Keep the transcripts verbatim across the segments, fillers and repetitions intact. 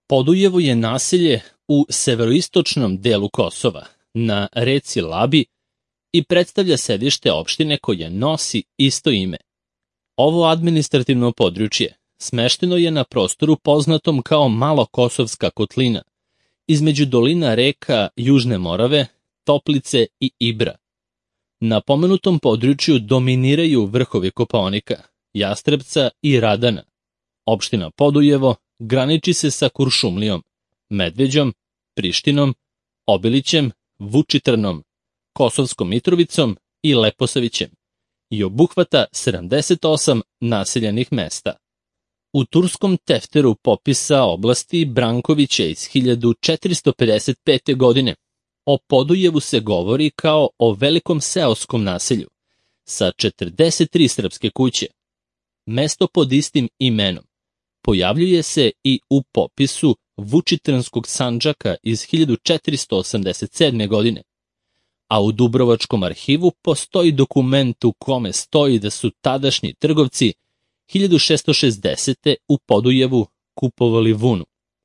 Podujevo je naselje u severoistočnom delu Kosova, na reci Labi, i predstavlja sedište opštine koja nosi isto ime. Ovo administrativno područje smešteno je na prostoru poznatom kao Malokosovska kotlina, između dolina reka Južne Morave, Toplice i Ibra. Na pomenutom području dominiraju vrhovi Kopaonika, Jastrebca i Radana. Opština Podujevo graniči se sa Kuršumlijom, Medveđom, Prištinom, Obilićem, Vučitrnom, Kosovskom Mitrovicom i Leposavićem i obuhvata sedamdeset osam naseljenih mesta. U turskom tefteru popisa oblasti Brankovića iz hiljadu četiristo pedeset pete. godine o Podujevu se govori kao o velikom seoskom naselju sa četrdeset tri srpske kuće. Mesto pod istim imenom pojavljuje se i u popisu Vučitrnskog Sandžaka iz hiljadu četiristo osamdeset sedme. godine, a u Dubrovačkom arhivu postoji dokument u kome stoji da su tadašnji trgovci hiljadu šesto šezdesete. u Podujevu kupovali vunu.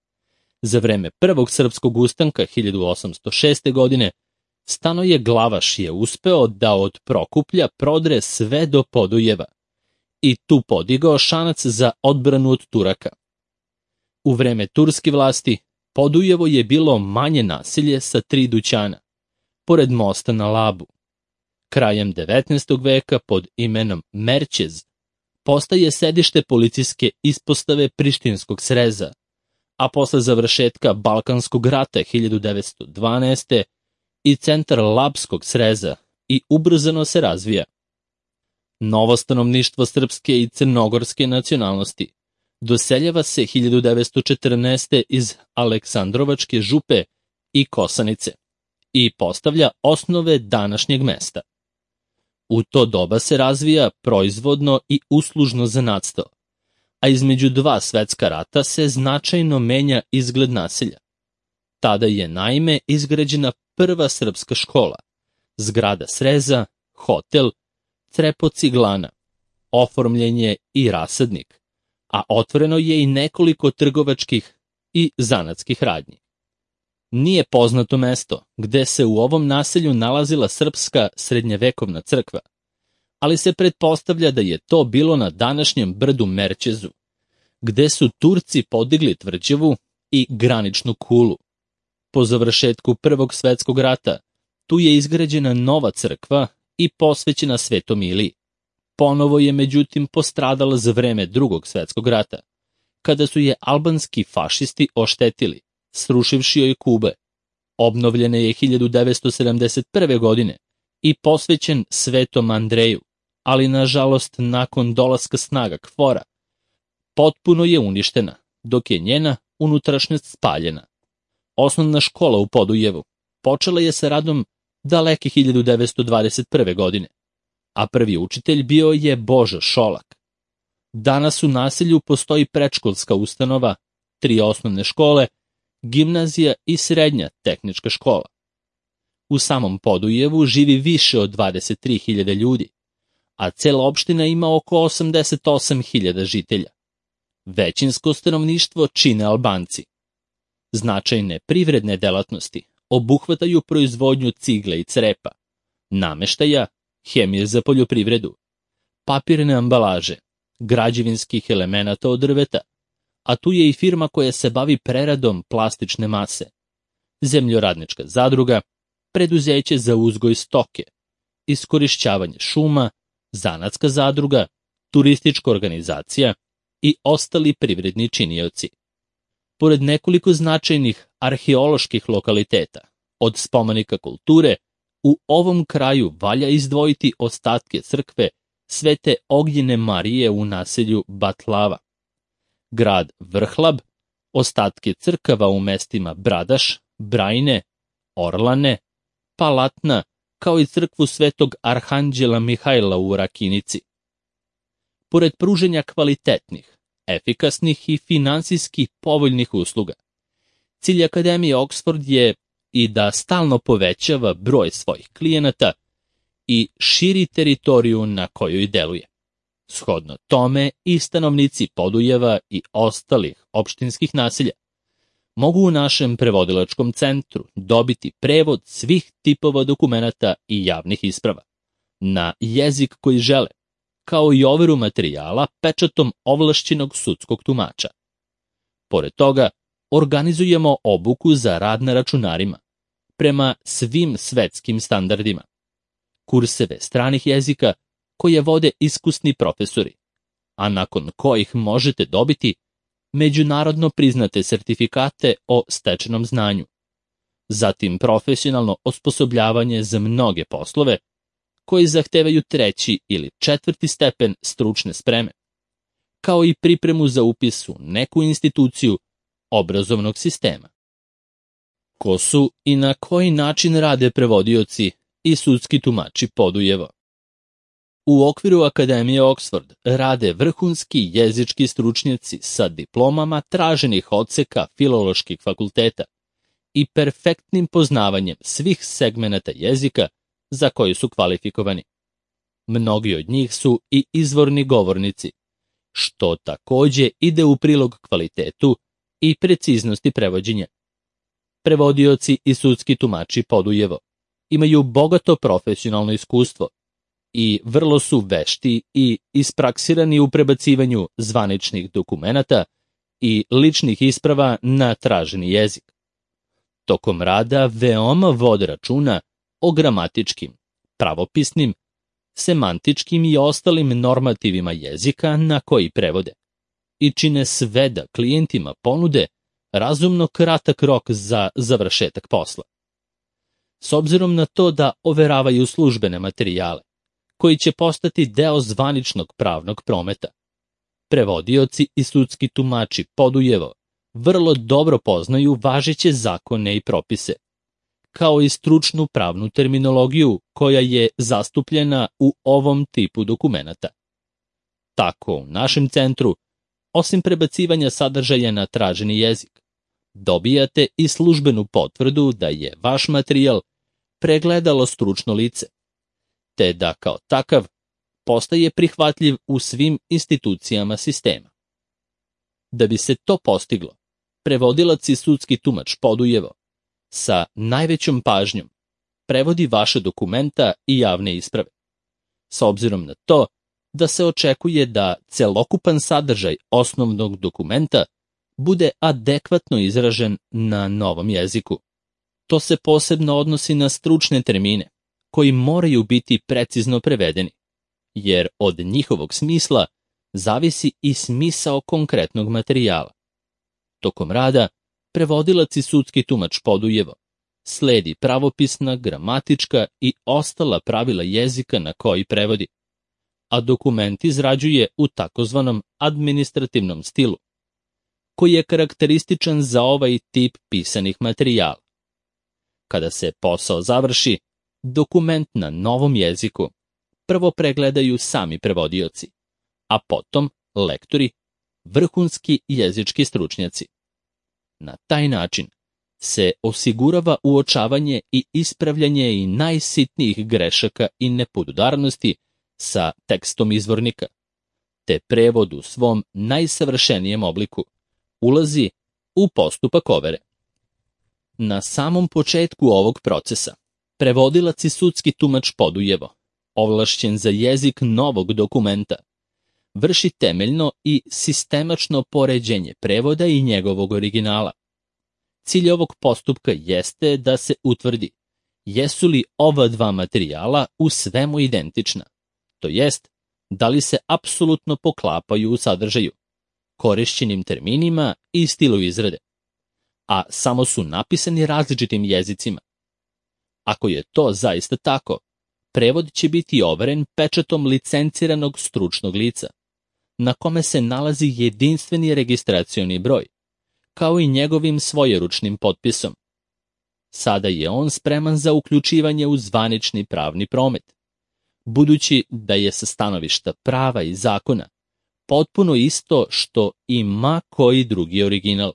Za vreme Prvog srpskog ustanka hiljadu osamsto šeste. godine Stanoje Glavaš je uspeo da od Prokuplja prodre sve do Podujeva i tu podigao šanac za odbranu od Turaka. U vreme turske vlasti Podujevo je bilo manje naselje sa tri dućana, pored mosta na Labu. Krajem devetnaestog. veka pod imenom Merčez postaje sedište policijske ispostave Prištinskog sreza, a posle završetka Balkanskog rata hiljadu devetsto dvanaeste. i centar Labskog sreza i ubrzano se razvija. Novo stanovništvo srpske i crnogorske nacionalnosti doseljava se hiljadu devetsto četrnaeste. iz Aleksandrovačke župe i Kosanice i postavlja osnove današnjeg mesta. U to doba se razvija proizvodno i uslužno zanatstvo, a između dva svetska rata se značajno menja izgled naselja. Tada je naime izgrađena prva srpska škola, zgrada sreza, hotel, crepo ciglana, oformljen je i rasadnik, a otvoreno je i nekoliko trgovačkih i zanatskih radnji. Nije poznato mesto gde se u ovom naselju nalazila srpska srednjevekovna crkva, ali se pretpostavlja da je to bilo na današnjem brdu Merčezu, gde su Turci podigli tvrđavu i graničnu kulu. Po završetku Prvog svetskog rata tu je izgrađena nova crkva i posvećena Svetom Iliji. Ponovo je međutim postradala za vreme Drugog svetskog rata, kada su je albanski fašisti oštetili, srušivši joj kube. Obnovljena je hiljadu devetsto sedamdeset prve. godine i posvećen Svetom Andreju, ali nažalost nakon dolaska snaga KFOR-a potpuno je uništena, dok je njena unutrašnjost spaljena. Osnovna škola u Podujevu počela je sa radom daleke hiljadu devetsto dvadeset prve. godine, a prvi učitelj bio je Božo Šolak. Danas u naselju postoji predškolska ustanova, tri osnovne škole, gimnazija i srednja tehnička škola. U samom Podujevu živi više od dvadeset tri hiljade ljudi, a cela opština ima oko osamdeset osam hiljada žitelja. Većinsko stanovništvo čine Albanci. Značajne privredne delatnosti obuhvataju proizvodnju cigle i crepa, nameštaja, hemije za poljoprivredu, papirne ambalaže, građevinskih elemenata od drveta, a tu je i firma koja se bavi preradom plastične mase, zemljoradnička zadruga, preduzeće za uzgoj stoke, iskorišćavanje šuma, zanatska zadruga, turistička organizacija i ostali privredni činioci. Pored nekoliko značajnih arheoloških lokaliteta, od spomenika kulture, u ovom kraju valja izdvojiti ostatke crkve Svete Ognjene Marije u naselju Batlava, grad Vrhlab, ostatke crkava u mestima Bradaš, Brajne, Orlane, Palatna, kao i crkvu Svetog Arhanđela Mihajla u Rakinici. Pored pruženja kvalitetnih, efikasnih i finansijski povoljnih usluga, cilj Akademije Oksford je i da stalno povećava broj svojih klijenata i širi teritoriju na kojoj deluje. Shodno tome i stanovnici Podujeva i ostalih opštinskih naselja mogu u našem prevodilačkom centru dobiti prevod svih tipova dokumenata i javnih isprava na jezik koji žele, kao i overu materijala pečatom ovlašćenog sudskog tumača. Pored toga, organizujemo obuku za rad na računarima prema svim svetskim standardima, kurseve stranih jezika koje vode iskusni profesori, a nakon kojih možete dobiti međunarodno priznate sertifikate o stečenom znanju, zatim profesionalno osposobljavanje za mnoge poslove koji zahtevaju treći ili četvrti stepen stručne spreme, kao i pripremu za upis u neku instituciju obrazovnog sistema. Ko su i na koji način rade prevodioci i sudski tumači Podujevo? U okviru Akademije Oxford rade vrhunski jezički stručnjaci sa diplomama traženih odseka filoloških fakulteta i perfektnim poznavanjem svih segmenata jezika za koje su kvalifikovani. Mnogi od njih su i izvorni govornici, što takođe ide u prilog kvalitetu i preciznosti prevođenja. Prevodioci i sudski tumači Podujevo imaju bogato profesionalno iskustvo i vrlo su vešti i ispraksirani u prebacivanju zvaničnih dokumenata i ličnih isprava na traženi jezik. Tokom rada veoma vode računa o gramatičkim, pravopisnim, semantičkim i ostalim normativima jezika na koji prevode i čine sve da klijentima ponude razumno kratak rok za završetak posla. S obzirom na to da overavaju službene materijale, koji će postati deo zvaničnog pravnog prometa, prevodioci i sudski tumači Podujevo vrlo dobro poznaju važeće zakone i propise, kao i stručnu pravnu terminologiju koja je zastupljena u ovom tipu dokumenata. Tako, u našem centru, osim prebacivanja sadržaja na traženi jezik, dobijate i službenu potvrdu da je vaš materijal pregledalo stručno lice, te da kao takav postaje prihvatljiv u svim institucijama sistema. Da bi se to postiglo, prevodilac i sudski tumač Podujevo sa najvećom pažnjom prevodi vaše dokumenta i javne isprave, s obzirom na to da se očekuje da celokupan sadržaj osnovnog dokumenta bude adekvatno izražen na novom jeziku. To se posebno odnosi na stručne termine, koji moraju biti precizno prevedeni, jer od njihovog smisla zavisi i smisao konkretnog materijala. Tokom rada, prevodilac i sudski tumač Podujevo sledi pravopisna, gramatička i ostala pravila jezika na koji prevodi, a dokument izrađuje u takozvanom administrativnom stilu, koji je karakterističan za ovaj tip pisanih materijala. Kada se posao završi, dokument na novom jeziku prvo pregledaju sami prevodioci, a potom lektori, vrhunski jezički stručnjaci. Na taj način se osigurava uočavanje i ispravljanje i najsitnijih grešaka i nepodudarnosti sa tekstom izvornika, te prevod u svom najsavršenijem obliku ulazi u postupak overe. Na samom početku ovog procesa, prevodilac i sudski tumač Podujevo, ovlašćen za jezik novog dokumenta, vrši temeljno i sistemačno poređenje prevoda i njegovog originala. Cilj ovog postupka jeste da se utvrdi jesu li ova dva materijala u svemu identična, to jest da li se apsolutno poklapaju u sadržaju, korišćenim terminima i stilu izrade, a samo su napisani različitim jezicima. Ako je to zaista tako, prevod će biti overen pečatom licenciranog stručnog lica, na kome se nalazi jedinstveni registracioni broj, kao i njegovim svojeručnim potpisom. Sada je on spreman za uključivanje u zvanični pravni promet, budući da je sa stanovišta prava i zakona potpuno isto što i ma koji drugi original.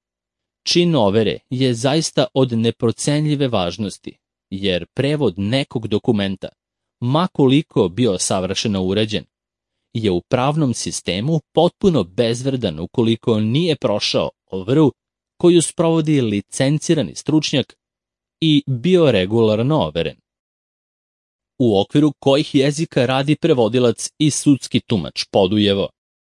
Čin overe je zaista od neprocenljive važnosti, jer prevod nekog dokumenta, ma koliko bio savršeno uređen, je u pravnom sistemu potpuno bezvredan ukoliko nije prošao overu koju sprovodi licencirani stručnjak i bioregularno overen. U okviru kojih jezika radi prevodilac i sudski tumač Podujevo.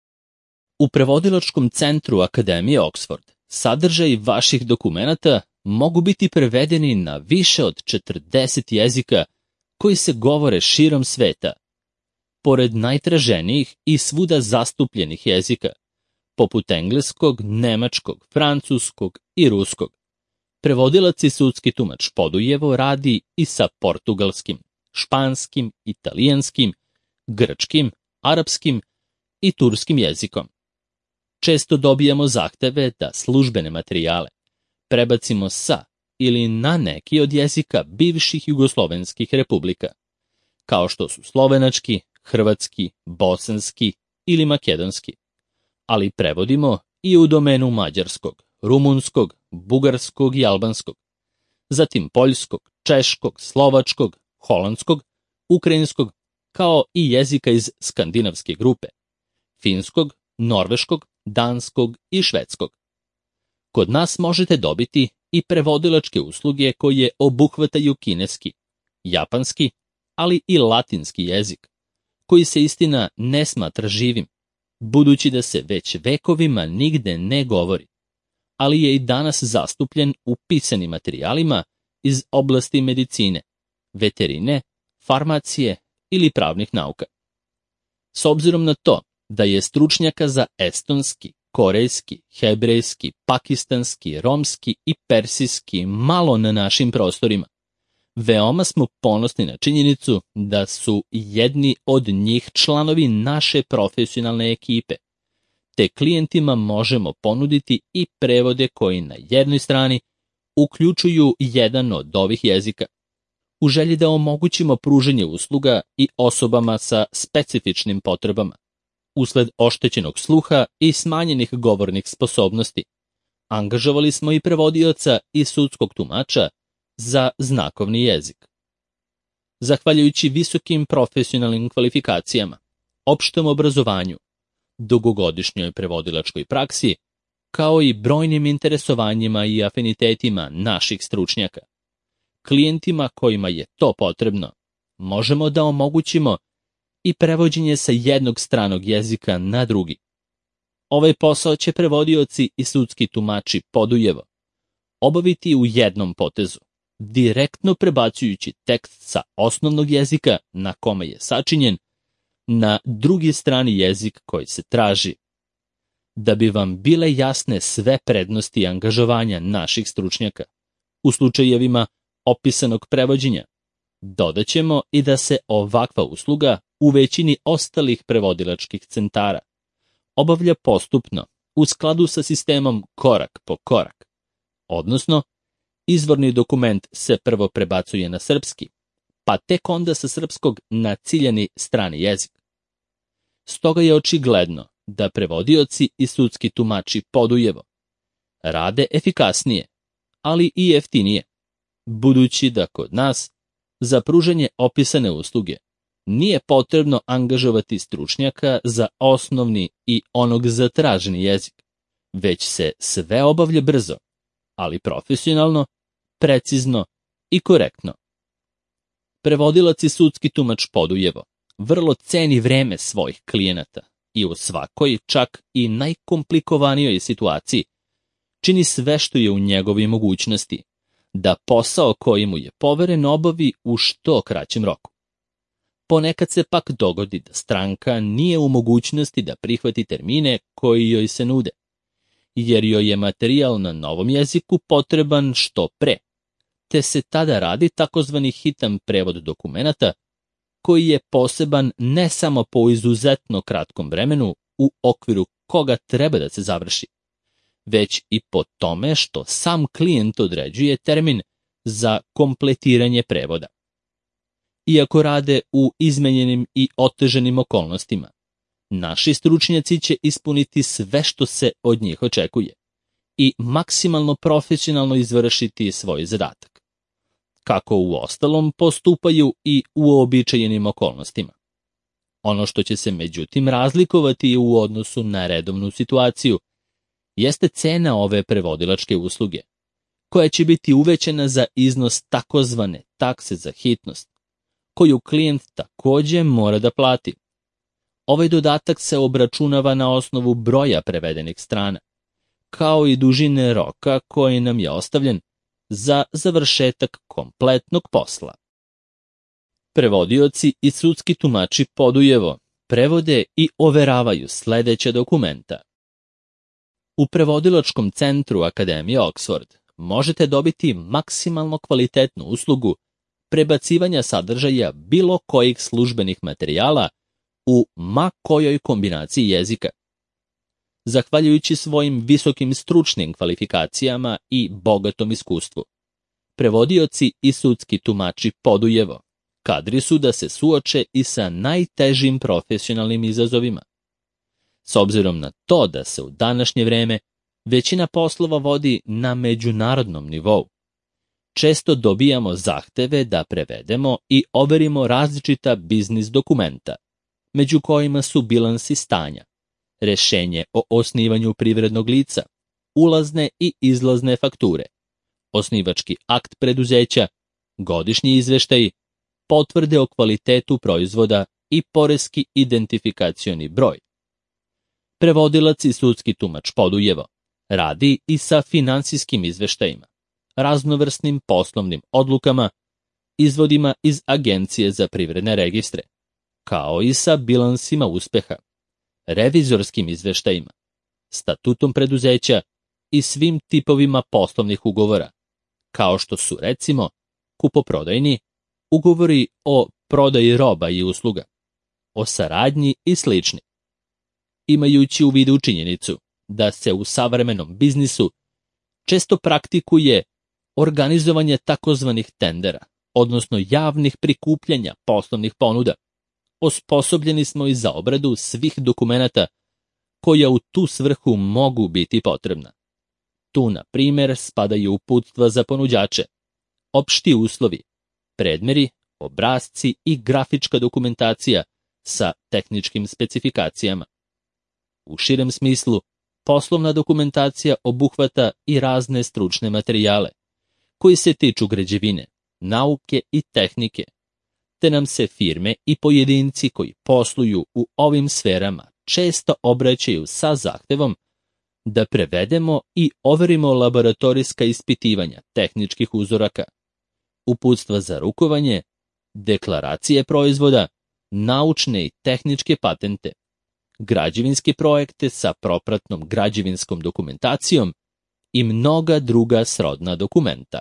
U prevodilačkom centru Akademije Oxford sadržaj vaših dokumenata mogu biti prevedeni na više od četrdeset jezika koji se govore širom sveta. Pored najtraženijih i svuda zastupljenih jezika, poput engleskog, nemačkog, francuskog i ruskog, prevodilac i sudski tumač Podujevo radi i sa portugalskim, španskim, italijanskim, grčkim, arapskim i turskim jezikom. Često dobijamo zahteve da službene materijale prebacimo sa ili na neki od jezika bivših jugoslovenskih republika, kao što su slovenački, hrvatski, bosanski ili makedonski, ali prevodimo i u domenu mađarskog, rumunskog, bugarskog i albanskog, zatim poljskog, češkog, slovačkog, holandskog, ukrajinskog, kao i jezika iz skandinavske grupe, finskog, norveškog, danskog i švedskog. Kod nas možete dobiti i prevodilačke usluge koje obuhvataju kineski, japanski, ali i latinski jezik, koji se istina ne smatra živim, budući da se već vekovima nigde ne govori, ali je i danas zastupljen u pisanim materijalima iz oblasti medicine, veterine, farmacije ili pravnih nauka. S obzirom na to da je stručnjaka za estonski, korejski, hebrejski, pakistanski, romski i persijski malo na našim prostorima, veoma smo ponosni na činjenicu da su jedni od njih članovi naše profesionalne ekipe, te klijentima možemo ponuditi i prevode koji na jednoj strani uključuju jedan od ovih jezika, u želji da omogućimo pružanje usluga i osobama sa specifičnim potrebama, usled oštećenog sluha i smanjenih govornih sposobnosti. Angažovali smo i prevodioca i sudskog tumača za znakovni jezik. Zahvaljujući visokim profesionalnim kvalifikacijama, opštem obrazovanju, dugogodišnjoj prevodilačkoj praksi, kao i brojnim interesovanjima i afinitetima naših stručnjaka, klijentima kojima je to potrebno, možemo da omogućimo i prevođenje sa jednog stranog jezika na drugi. Ovaj posao će prevodioci i sudski tumači Podujevo obaviti u jednom potezu, direktno prebacujući tekst sa osnovnog jezika na kome je sačinjen na drugi strani jezik koji se traži. Da bi vam bile jasne sve prednosti angažovanja naših stručnjaka u slučajevima opisanog prevođenja, dodaćemo i da se ovakva usluga u većini ostalih prevodilačkih centara obavlja postupno u skladu sa sistemom korak po korak, odnosno izvorni dokument se prvo prebacuje na srpski, pa tek onda sa srpskog na ciljani strani jezik. Stoga je očigledno da prevodioci i sudski tumači Podujevo rade efikasnije, ali i jeftinije, budući da kod nas za pružanje opisane usluge nije potrebno angažovati stručnjaka za osnovni i onog za traženi jezik, već se sve obavlja brzo, ali profesionalno, precizno i korektno. Prevodilac i sudski tumač Podujevo vrlo ceni vreme svojih klijenata i u svakoj, čak i najkomplikovanijoj situaciji, čini sve što je u njegovoj mogućnosti da posao koji mu je poveren obavi u što kraćem roku. Ponekad se pak dogodi da stranka nije u mogućnosti da prihvati termine koji joj se nude, jer joj je materijal na novom jeziku potreban što pre, te se tada radi takozvani hitan prevod dokumenata, koji je poseban ne samo po izuzetno kratkom vremenu u okviru koga treba da se završi, već i po tome što sam klijent određuje termin za kompletiranje prevoda. Iako rade u izmenjenim i otežanim okolnostima, naši stručnjaci će ispuniti sve što se od njih očekuje i maksimalno profesionalno izvršiti svoj zadatak, kako u ostalom postupaju i u uobičajenim okolnostima. Ono što će se međutim razlikovati u odnosu na redovnu situaciju jeste cena ove prevodilačke usluge, koja će biti uvećana za iznos takozvane takse za hitnost, koju klijent takođe mora da plati. Ovaj dodatak se obračunava na osnovu broja prevedenih strana, kao i dužine roka koji nam je ostavljen za završetak kompletnog posla. Prevodioci i sudski tumači podujevo prevode i overavaju sledeća dokumenta. U prevodilačkom centru Akademije Oxford možete dobiti maksimalno kvalitetnu uslugu prebacivanja sadržaja bilo kojih službenih materijala u ma kojoj kombinaciji jezika. Zahvaljujući svojim visokim stručnim kvalifikacijama i bogatom iskustvu, prevodioci i sudski tumači podujevo kadri su da se suoče i sa najtežim profesionalnim izazovima. S obzirom na to da se u današnje vreme većina poslova vodi na međunarodnom nivou, često dobijamo zahteve da prevedemo i overimo različita biznis dokumenta, među kojima su bilansi stanja, rešenje o osnivanju privrednog lica, ulazne i izlazne fakture, osnivački akt preduzeća, godišnji izveštaji, potvrde o kvalitetu proizvoda i poreski identifikacioni broj. Prevodilac i sudski tumač podujevo radi i sa finansijskim izveštajima, raznovrsnim poslovnim odlukama, izvodima iz Agencije za privredne registre, kao i sa bilansima uspeha, revizorskim izveštajima, statutom preduzeća i svim tipovima poslovnih ugovora, kao što su recimo kupoprodajni, ugovori o prodaji roba i usluga, o saradnji i slični. Imajući u vidu činjenicu da se u savremenom biznisu često praktikuje organizovanje takozvanih tendera, odnosno javnih prikupljanja poslovnih ponuda, osposobljeni smo i za obradu svih dokumenata koja u tu svrhu mogu biti potrebna. Tu, na primjer, spadaju uputstva za ponuđače, opšti uslovi, predmeri, obrasci i grafička dokumentacija sa tehničkim specifikacijama. U širem smislu, poslovna dokumentacija obuhvata i razne stručne materijale, koji se tiču građevine, nauke i tehnike, te nam se firme i pojedinci koji posluju u ovim sferama često obraćaju sa zahtevom da prevedemo i overimo laboratorijska ispitivanja tehničkih uzoraka, uputstva za rukovanje, deklaracije proizvoda, naučne i tehničke patente, građevinske projekte sa propratnom građevinskom dokumentacijom i mnoga druga srodna dokumenta.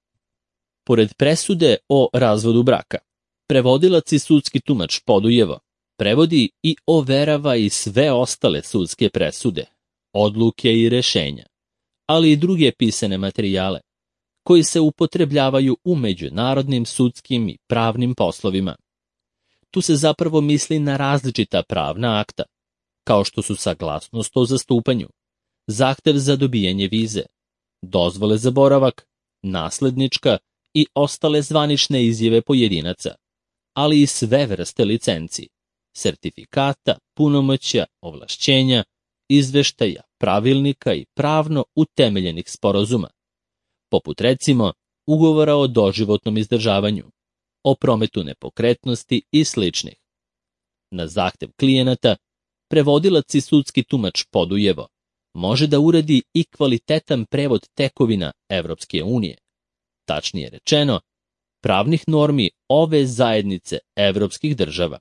Pored presude o razvodu braka, prevodilac i sudski tumač podujevo prevodi i overava i sve ostale sudske presude, odluke i rešenja, ali i druge pisane materijale koji se upotrebljavaju u međunarodnim sudskim i pravnim poslovima. Tu se zapravo misli na različita pravna akta, kao što su saglasnost o zastupanju, zahtev za dobijanje vize, dozvole za boravak, naslednička i ostale zvanične izjave pojedinaca, ali i sve vrste licenci, sertifikata, punomoćja, ovlašćenja, izveštaja, pravilnika i pravno utemeljenih sporazuma, poput recimo ugovora o doživotnom izdržavanju, o prometu nepokretnosti i sličnih. Na zahtev klijenata, prevodilac i sudski tumač podujevo može da uradi i kvalitetan prevod tekovina Evropske unije, tačnije rečeno, pravnih normi ove zajednice evropskih država.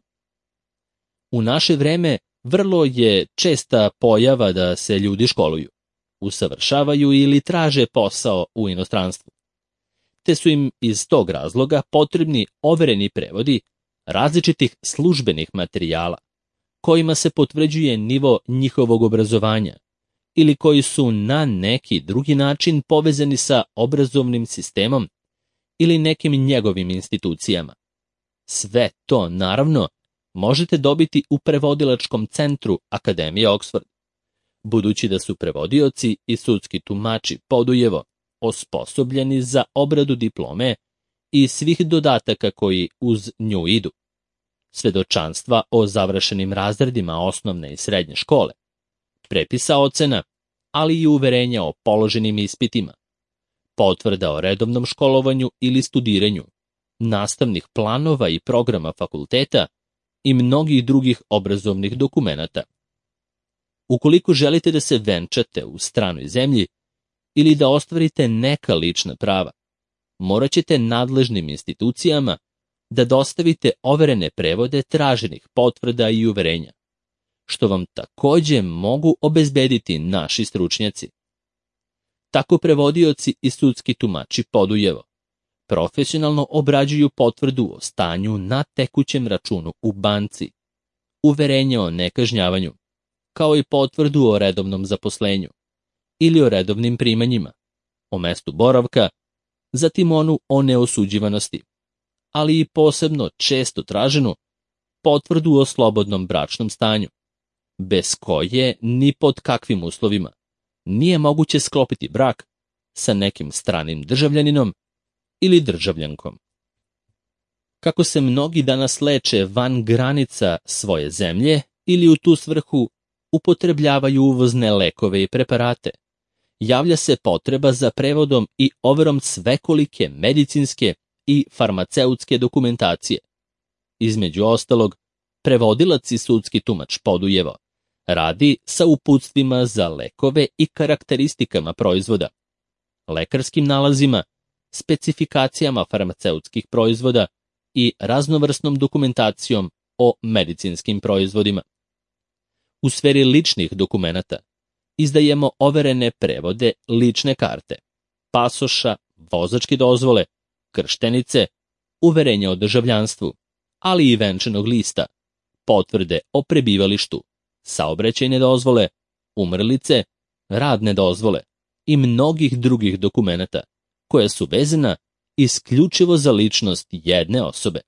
U naše vreme vrlo je česta pojava da se ljudi školuju, usavršavaju ili traže posao u inostranstvu, te su im iz tog razloga potrebni overeni prevodi različitih službenih materijala, kojima se potvrđuje nivo njihovog obrazovanja ili koji su na neki drugi način povezani sa obrazovnim sistemom ili nekim njegovim institucijama. Sve to, naravno, možete dobiti u prevodilačkom centru Akademije Oxford, budući da su prevodioci i sudski tumači podujevo osposobljeni za obradu diplome i svih dodataka koji uz nju idu, svedočanstva o završenim razredima osnovne i srednje škole, prepisa ocena, ali i uverenja o položenim ispitima, potvrda o redovnom školovanju ili studiranju, nastavnih planova i programa fakulteta i mnogih drugih obrazovnih dokumenata. Ukoliko želite da se venčate u stranoj zemlji ili da ostvarite neka lična prava, morat ćete nadležnim institucijama da dostavite overene prevode traženih potvrda i uverenja, što vam takođe mogu obezbediti naši stručnjaci. Tako prevodioci i sudski tumači Podujevo profesionalno obrađuju potvrdu o stanju na tekućem računu u banci, uverenje o nekažnjavanju, kao i potvrdu o redovnom zaposlenju ili o redovnim primanjima, o mestu boravka, zatim onu o neosuđivanosti, ali i posebno često traženu potvrdu o slobodnom bračnom stanju, bez koje ni pod kakvim uslovima nije moguće sklopiti brak sa nekim stranim državljaninom ili državljankom. Kako se mnogi danas leče van granica svoje zemlje ili u tu svrhu upotrebljavaju uvozne lekove i preparate, javlja se potreba za prevodom i overom svekolike medicinske i farmaceutske dokumentacije. Između ostalog, prevodilac i sudski tumač Podujevo radi sa uputstvima za lekove i karakteristikama proizvoda, lekarskim nalazima, specifikacijama farmaceutskih proizvoda i raznovrsnom dokumentacijom o medicinskim proizvodima. U sferi ličnih dokumenata izdajemo overene prevode lične karte, pasoša, vozačke dozvole, krštenice, uverenja o državljanstvu, ali i venčanog lista, potvrde o prebivalištu, saobraćajne dozvole, umrlice, radne dozvole i mnogih drugih dokumenata koja su vezana isključivo za ličnost jedne osobe.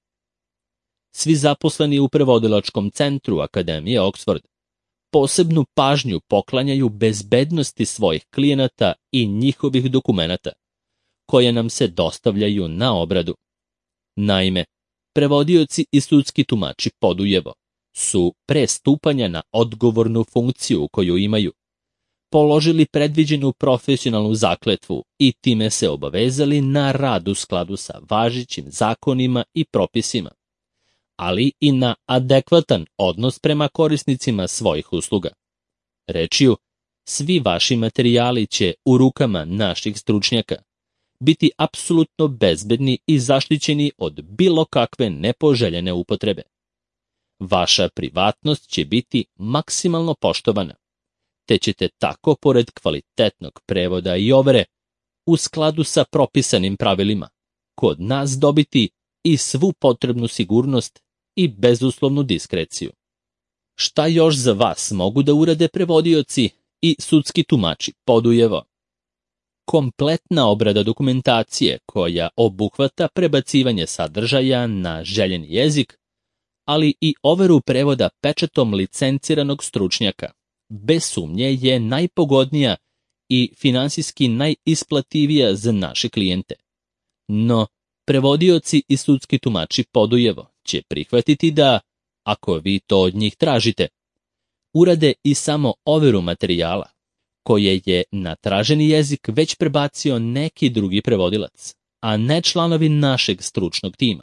Svi zaposleni u prevodilačkom centru Akademije Oxford posebnu pažnju poklanjaju bezbednosti svojih klijenata i njihovih dokumenata, koje nam se dostavljaju na obradu. Naime, prevodioci i sudski tumači Podujevo su pre stupanja na odgovornu funkciju koju imaju položili predviđenu profesionalnu zakletvu i time se obavezali na rad u skladu sa važećim zakonima i propisima, ali i na adekvatan odnos prema korisnicima svojih usluga. Rečju, svi vaši materijali će u rukama naših stručnjaka biti apsolutno bezbedni i zaštićeni od bilo kakve nepoželjene upotrebe. Vaša privatnost će biti maksimalno poštovana, te ćete tako, pored kvalitetnog prevoda i overe, u skladu sa propisanim pravilima, kod nas dobiti i svu potrebnu sigurnost i bezuslovnu diskreciju. Šta još za vas mogu da urade prevodioci i sudski tumači Podujevo? Kompletna obrada dokumentacije koja obuhvata prebacivanje sadržaja na željeni jezik, ali i overu prevoda pečatom licenciranog stručnjaka, bez sumnje je najpogodnija i finansijski najisplativija za naše klijente. No, prevodioci i sudski tumači Podujevo će prihvatiti da, ako vi to od njih tražite, urade i samo overu materijala, koje je na traženi jezik već prebacio neki drugi prevodilac, a ne članovi našeg stručnog tima.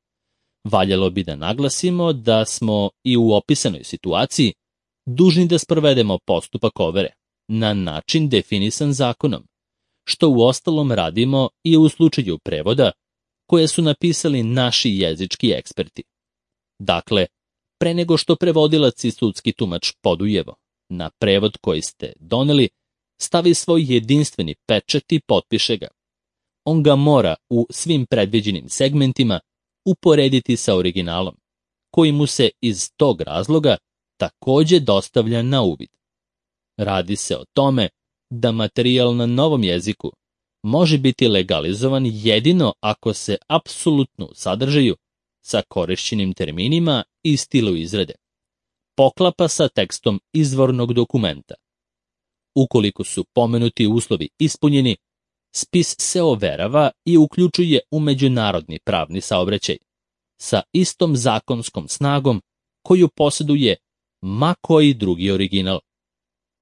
Valjalo bi da naglasimo da smo i u opisanoj situaciji dužni da sprovedemo postupak overe na način definisan zakonom, što u ostalom radimo i u slučaju prevoda koje su napisali naši jezički eksperti. Dakle, pre nego što prevodilac i sudski tumač Podujevo na prevod koji ste doneli stavi svoj jedinstveni pečat i potpiše ga, on ga mora u svim predviđenim segmentima uporediti sa originalom, koji mu se iz tog razloga takođe dostavlja na uvid. Radi se o tome da materijal na novom jeziku može biti legalizovan jedino ako se apsolutno u sadržaju sa korišćenim terminima i stilu izrade poklapa sa tekstom izvornog dokumenta. Ukoliko su pomenuti uslovi ispunjeni, spis se overava i uključuje u međunarodni pravni saobraćaj sa istom zakonskom snagom koju posjeduje ma koji drugi original.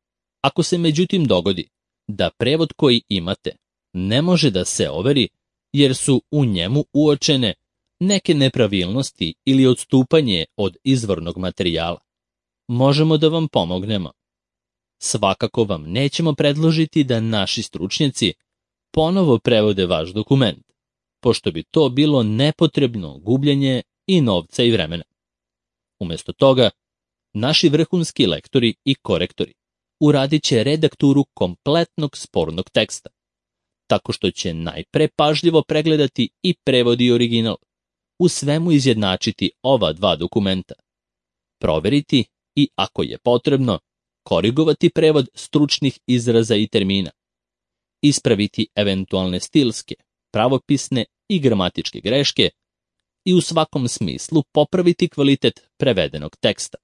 Ako se međutim dogodi da prevod koji imate ne može da se overi jer su u njemu uočene neke nepravilnosti ili odstupanje od izvornog materijala, možemo da vam pomognemo. Svakako vam nećemo predložiti da naši stručnjaci ponovo prevode vaš dokument, pošto bi to bilo nepotrebno gubljenje i novca i vremena. Umjesto toga, naši vrhunski lektori i korektori uradit će redakturu kompletnog spornog teksta, tako što će najpre pažljivo pregledati i prevod i original, u svemu izjednačiti ova dva dokumenta, proveriti i, ako je potrebno, korigovati prevod stručnih izraza i termina, ispraviti eventualne stilske, pravopisne i gramatičke greške i u svakom smislu popraviti kvalitet prevedenog teksta.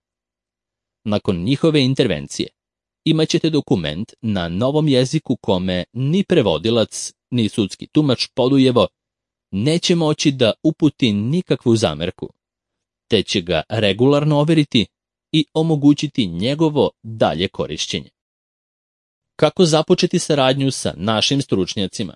Nakon njihove intervencije imaćete dokument na novom jeziku kome ni prevodilac, ni sudski tumač Podujevo neće moći da uputi nikakvu zamerku, te će ga regularno overiti i omogućiti njegovo dalje korišćenje. Kako započeti saradnju sa našim stručnjacima?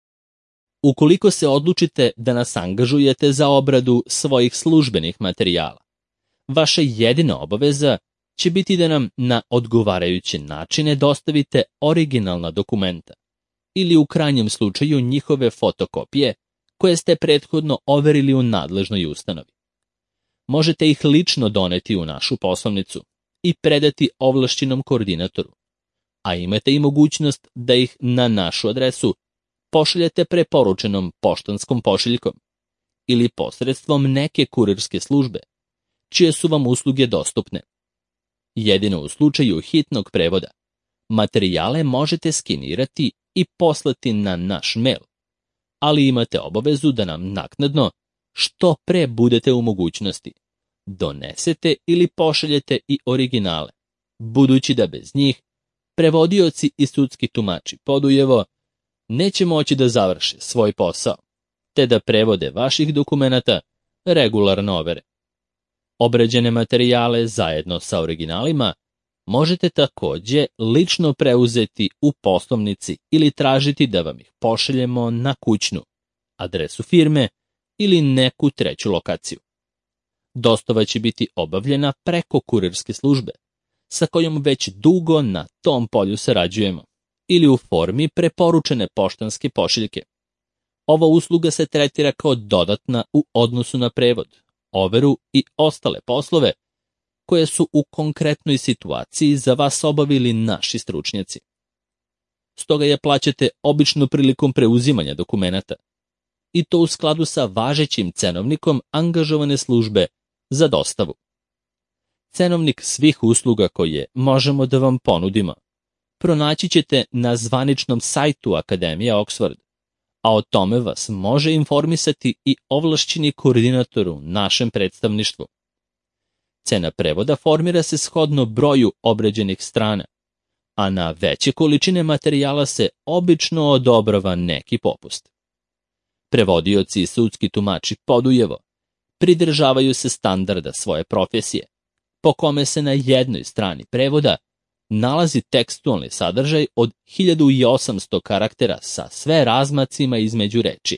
Ukoliko se odlučite da nas angažujete za obradu svojih službenih materijala, vaša jedina obaveza će biti da nam na odgovarajuće načine dostavite originalna dokumenta ili u krajnjem slučaju njihove fotokopije koje ste prethodno overili u nadležnoj ustanovi. Možete ih lično doneti u našu poslovnicu i predati ovlašćenom koordinatoru, a imate i mogućnost da ih na našu adresu pošaljete preporučenom poštanskom pošiljkom ili posredstvom neke kurirske službe, čije su vam usluge dostupne. Jedino u slučaju hitnog prevoda, materijale možete skenirati i poslati na naš mail, ali imate obavezu da nam naknadno, što pre budete u mogućnosti, donesete ili pošaljete i originale, budući da bez njih prevodioci i sudski tumači Podujevo neće moći da završe svoj posao, te da prevode vaših dokumenata regularno overe. Obrađene materijale zajedno sa originalima možete takođe lično preuzeti u poslovnici ili tražiti da vam ih pošaljemo na kućnu, adresu firme ili neku treću lokaciju. Dostava će biti obavljena preko kurirske službe, sa kojom već dugo na tom polju sarađujemo, ili u formi preporučene poštanske pošiljke. Ova usluga se tretira kao dodatna u odnosu na prevod, overu i ostale poslove koje su u konkretnoj situaciji za vas obavili naši stručnjaci. Stoga je plaćate obično prilikom preuzimanja dokumenata, i to u skladu sa važećim cenovnikom angažovane službe za dostavu. Cenovnik svih usluga koje možemo da vam ponudimo pronaći ćete na zvaničnom sajtu Akademije Oxford, a o tome vas može informisati i ovlašćeni koordinator u našem predstavništvu. Cena prevoda formira se shodno broju obrađenih strana, a na veće količine materijala se obično odobrava neki popust. Prevodioci i sudski tumači Podujevo pridržavaju se standarda svoje profesije, po kome se na jednoj strani prevoda nalazi tekstualni sadržaj od hiljadu osamsto karaktera sa sve razmacima između reči.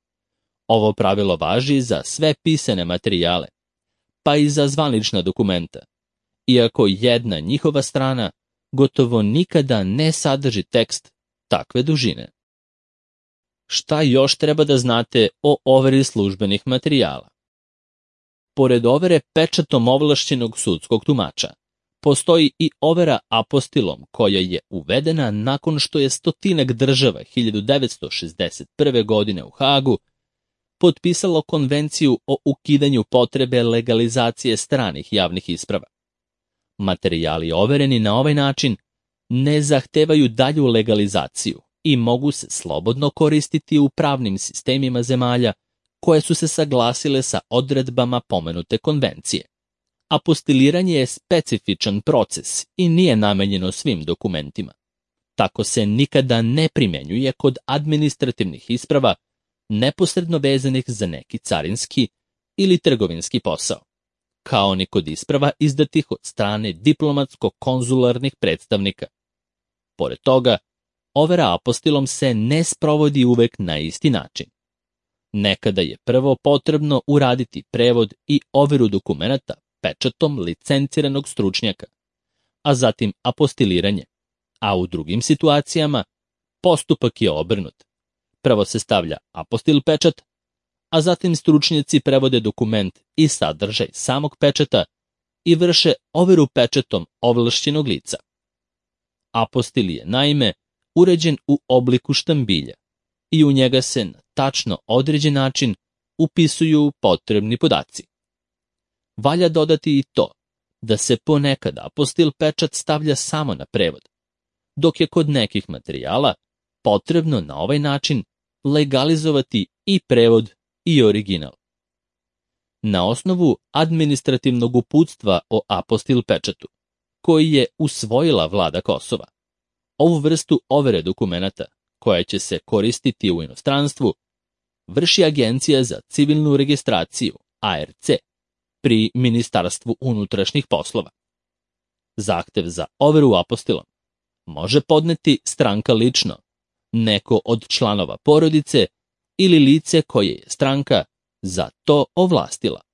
Ovo pravilo važi za sve pisane materijale, pa i za zvanična dokumenta, iako jedna njihova strana gotovo nikada ne sadrži tekst takve dužine. Šta još treba da znate o overi službenih materijala? Pored overe pečatom ovlašćenog sudskog tumača, postoji i overa apostilom koja je uvedena nakon što je stotinak država hiljadu devetsto šezdeset prve. godine u Hagu potpisalo konvenciju o ukidanju potrebe legalizacije stranih javnih isprava. Materijali overeni na ovaj način ne zahtevaju dalju legalizaciju i mogu se slobodno koristiti u pravnim sistemima zemalja koje su se saglasile sa odredbama pomenute konvencije. Apostiliranje je specifičan proces i nije namenjeno svim dokumentima. Tako se nikada ne primenjuje kod administrativnih isprava neposredno vezanih za neki carinski ili trgovinski posao, kao ni kod isprava izdatih od strane diplomatsko-konzularnih predstavnika. Pored toga, overa apostilom se ne sprovodi uvek na isti način. Nekada je prvo potrebno uraditi prevod i overu dokumenata pečatom licenciranog stručnjaka, a zatim apostiliranje, a u drugim situacijama postupak je obrnut. Prvo se stavlja apostil pečat, a zatim stručnjaci prevode dokument i sadržaj samog pečata i vrše overu pečatom ovlašćenog lica. Apostil je, naime, uređen u obliku štambilja i u njega se na tačno određen način upisuju potrebni podaci. Valja dodati i to da se ponekad apostil pečat stavlja samo na prevod, dok je kod nekih materijala potrebno na ovaj način legalizovati i prevod i original. Na osnovu administrativnog uputstva o apostil pečatu, koji je usvojila vlada Kosova, ovu vrstu overe dokumenata, koja će se koristiti u inostranstvu, vrši Agencija za civilnu registraciju, A R C, pri Ministarstvu unutrašnjih poslova. Zahtev za overu apostilom može podneti stranka lično, neko od članova porodice ili lice koje je stranka za to ovlastila.